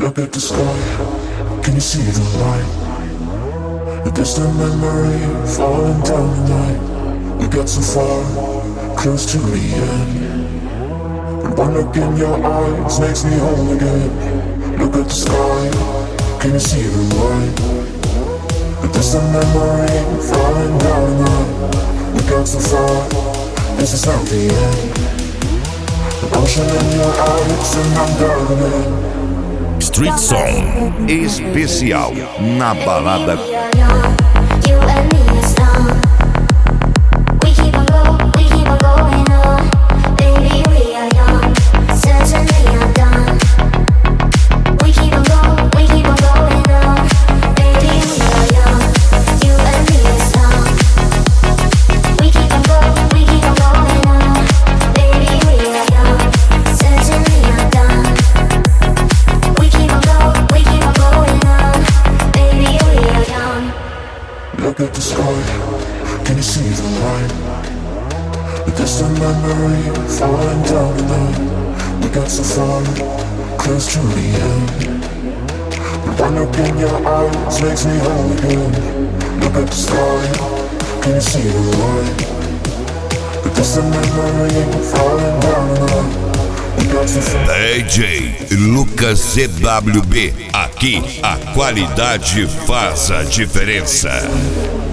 Look at the sky, can you see the light? A distant memory falling down the night. We got so far, close to the end. And one look in your eyes makes me whole again. Look at the sky, can you see the light? A distant memory falling down the night. We got so far, this is not the end. An ocean in your eyes and I'm drowning in. Street Song especial na balada. You and me is long. We keep on going on. Baby, we are young. Certainly I'm done. We keep on going on. Baby, we are young. You and me is long. We keep on going on. Baby, we are young. Certainly I'm done. We keep on going on. Baby, we are young. Look at the sky, can you see the light? A distant memory falling down the night. We got so far, close to the end. But one look in your eyes makes me whole again. Look at the sky, can you see the light? A distant memory falling down the night. We got so far. DJ Lucas CWB, aqui a qualidade faz a diferença.